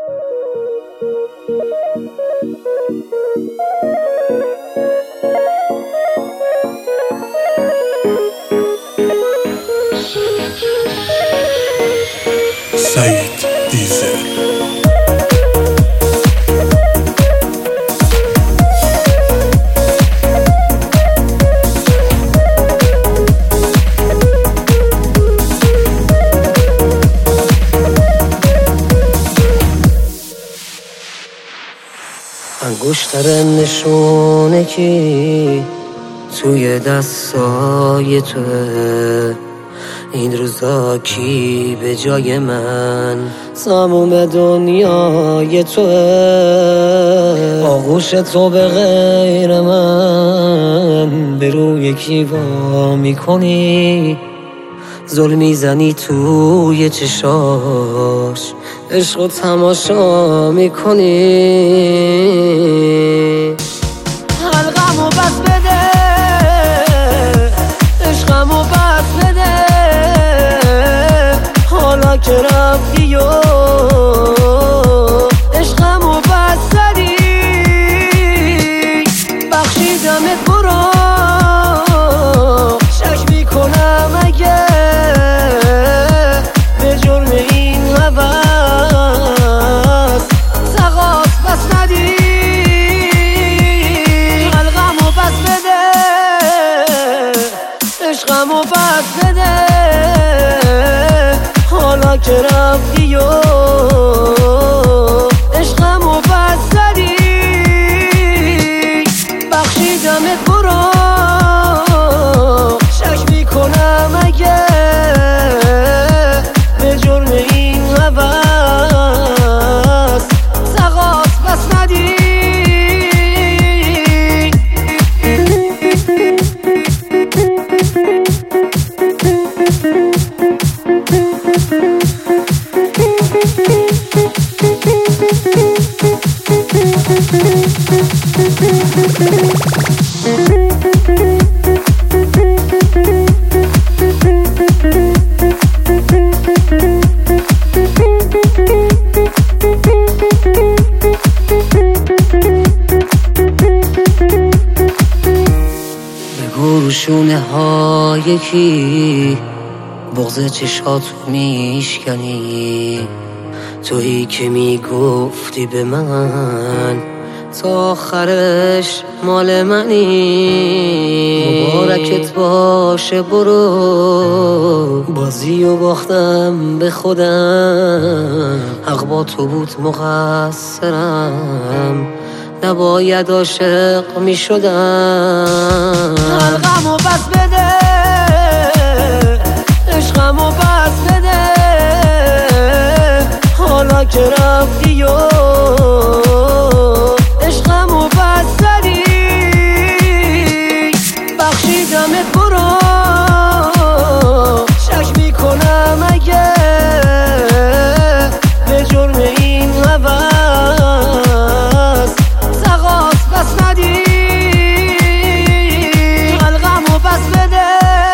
سعید دیزل. انگشتر نشونه کی توی دستای توه، این روزا کی به جای من تموم دنیای توه. آغوش تو به غیر من به روی کی وا میکنی، ظلم میزنی توی چشاش، عشق و تماشا میکنی. حلقمو بس بده، عشقمو بس بده، حالا که رفتی و عشقمو بس زدی، بخشیدمت برو، شک میکنم اگه به جرم این هوس سقاط بس ندی. حلقمو بس بده، عشقمو بس بده، حالا که رفتی و عشقمو بس زدی، بخشیدمت برو، شک میکنم اگه به جرم این هوس سقاط بس ندی. بگو شونه های کی بغض چشاتو میشکنی، تویی که میگفتی به من تا آخرش مال منی. مبارکت باشه برو، بازی و باختم به خودم، حق با تو بود مقصرم، نباید عاشق میشدم. حلقمو بس بده، عشقمو بس بده، حالا که رفتی و عشقمو بس زدی، بخشیدمت برو، شک میکنم اگه به جرم این هوس سقاط بس ندی. حلقمو بس بده،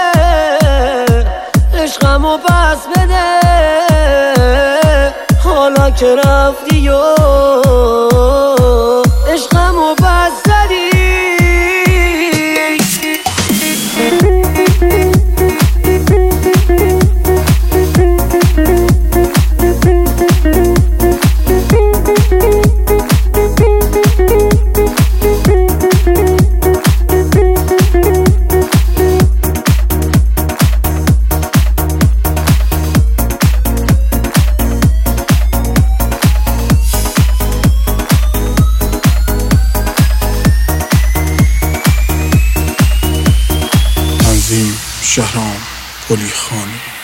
عشقمو بس بده، حالا که رفتی و عشقمو بس زدی. شهرام قلی خانی.